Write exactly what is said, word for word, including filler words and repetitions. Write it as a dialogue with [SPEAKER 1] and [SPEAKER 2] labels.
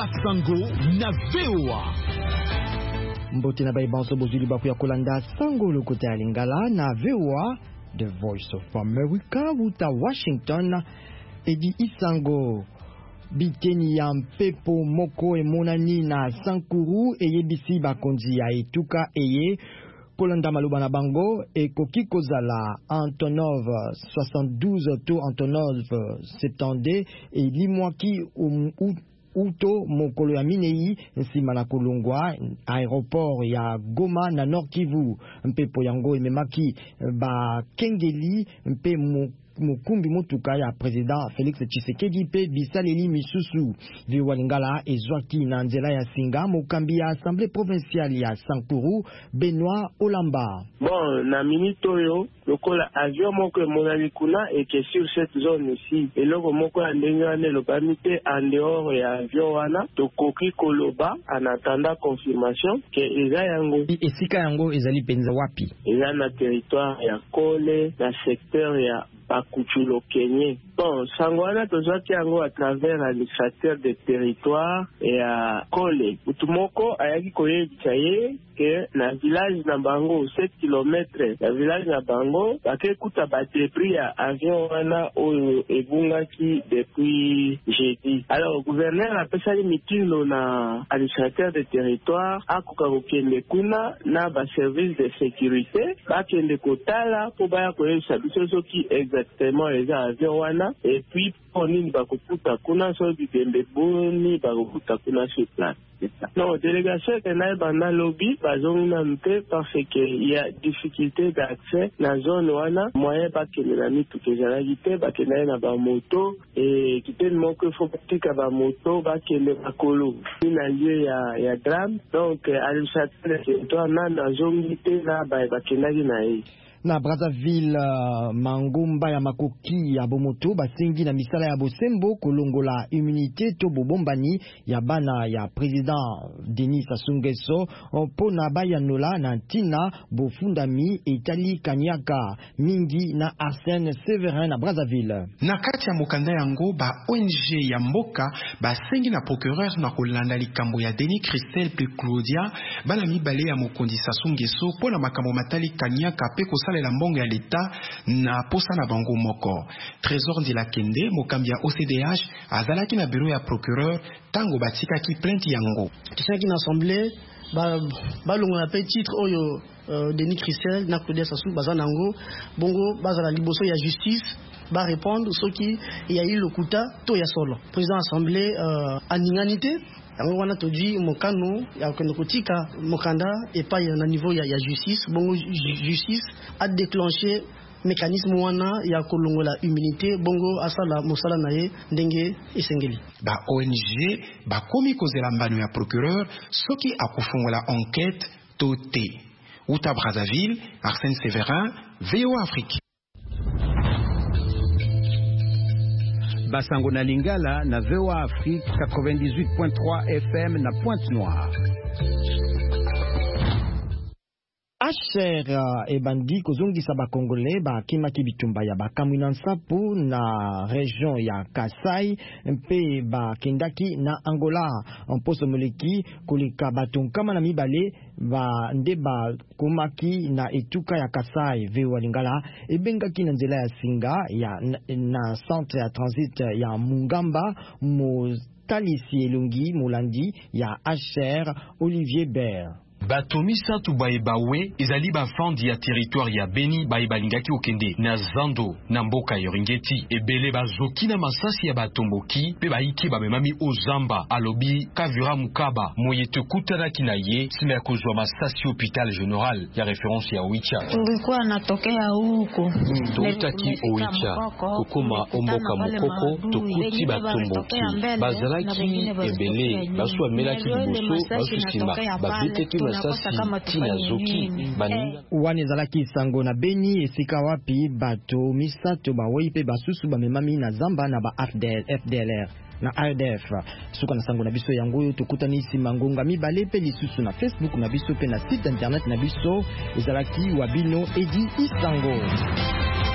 [SPEAKER 1] Basango na V O A.
[SPEAKER 2] Mbote na baibanso bozuli bapu ya kolanda sango le kote ya Lingala na V O A, The Voice of America, wuta Washington, edi isango. Biteni ya mpepo moko emonani na Sankuru eyebisi bakonzi ya etuka eye kolanda maloba na bango ekoki kozala Antonov soixante-douze to Antonov septante elimwaki um, uto mokolo ya minei nsima na kolongwa aéroport ya Goma na Nord Kivu. Mpepo yango ememaki ba kengeli mpe mukumbi motuka ya president Félix Tshisekedi pe bisaleli misusu. Viwa Lingala ezwaki na nzela ya singa mokambi ya assemblée provinciale ya Sankuru Benoît Olamba.
[SPEAKER 3] Bon, na minute oyo lokola avion moko emonani kuna et que sur cette zone ici eloko moko ya ndenge wana elobami te en dehors ya avion wana tokoki koloba en attendant confirmation ke eza yango.
[SPEAKER 2] Esika yango ezali penza wapi?
[SPEAKER 3] Eza na territoire ya Kole na secteur ya Bakuchulo Kenye. Bon, sangwana tozwaki yango à travers l'administrateur de territoire et à Kole. Utumoko ayaki koyebisa ye ke na village na bango sept kilomètres na village na bango bakekuta badebris ya avion wana oyo ebungaki depuis jeudi. Alors gouverneur apesali mitindo na administrateur de territoire akoka kokende kuna na ba service de sécurité bakende kotala po baya koyebisa biso soki exactement eza avion wana et puis ponini bakokuta kuna so bidembe boni bakokuta kuna sur place. Non, délégation est en banda lobby, bazong nampe parce que il y a difficulté d'accès dans la zone wana, moyen pas que les amis tout que j'allais ba que na ba moto et qui tellement que faut que ba moto ba que le bakolo. Ina lieu ya ya drame, donc à l'château toi na na zone ité na ba ba que na na
[SPEAKER 2] na Brazzaville uh, mangumba ya makoki ya bomoto basengi na misala ya bosembo kolongola immunité to bobombani ya bana ya président Denis Sassou Nguesso pona bayanola na ntina bofundami etali kanyaka mingi na Arsène Séverin na Brazzaville.
[SPEAKER 4] Na kati ya mokanda yango ba O N G ya mboka basengi na procureur na kolanda likambo ya Denis Christel pe Claudia bana mibale ya mokondi Sassou Nguesso pona makambo matali kanyaka pe la mbongo ya l'État na posa na bango moko. Trésor de la Kende, mokambi ya O C D H, azalaki na bureau ya procureur, tango batika ki plainte yango.
[SPEAKER 5] Tisaki na assemblée, ba balongo na pe titre oyo uh, Denis Christel na Claudia Sassou bazanango, bongo bazala liboso ya justice, ba répondre soki ya eu lokuta to ya solo. Président assemblée uh, aninganité yango wana todi mokano ya konokotika mokanda et pas na niveau ya, ya justice bongo justice a déclenché mécanisme wana ya kolongola immunité bongo asala mosala na ye ndenge esengeli.
[SPEAKER 4] Ba O N G ba komi kozela mbano ya procureur soki akofungola enquête toté. Uta Brazzaville, Arsène Séverin, V O A Afrique.
[SPEAKER 1] Basango na Lingala na V O A Afrique quatre-vingt-dix-huit point trois F M na Pointe-Noire.
[SPEAKER 2] Asher uh, ebandi kozongisa ba Congolais ba kimaki bitumba ya bakamwina nsapu na region ya Kasai mpe ba kendaki na Angola mposo moleki koleka batonkama na mibale ba ndeba komaki na etuka ya Kasai. V O A Lingala ebengaki na nzela ya singa ya na, na centre ya transit ya Mungamba mo talisi elongi molandi ya Asher Olivier Bert.
[SPEAKER 6] Batomi Santu Baebawe ezali bafandi ya territoire ya Beni baebalingaki okende na Zando na mboka Yoringeti ebele bazoki na masasi ya batomboki pe baiki bamemami ozamba alobi Kavira Mukaba moye tukutanaki na ye sima ya kozwa masasi hôpital général ya référence ya Oicha.
[SPEAKER 7] Tulikuwa natokea huko
[SPEAKER 6] tokutaki Oicha kokoma omboka mokoko tokuti batomboki bazalaki ebele baswa melaki liboso basusima babeteki
[SPEAKER 2] Wani zalaki sango na Beni esika wapi bato misato bawei pe basusu bamemami na zamba na ba F D L R na R D F. Suka na sango na biso yango tokutani simangonga mibale pe lisusu na Facebook na biso pe na site internet na biso ezalaki wabino edi isango.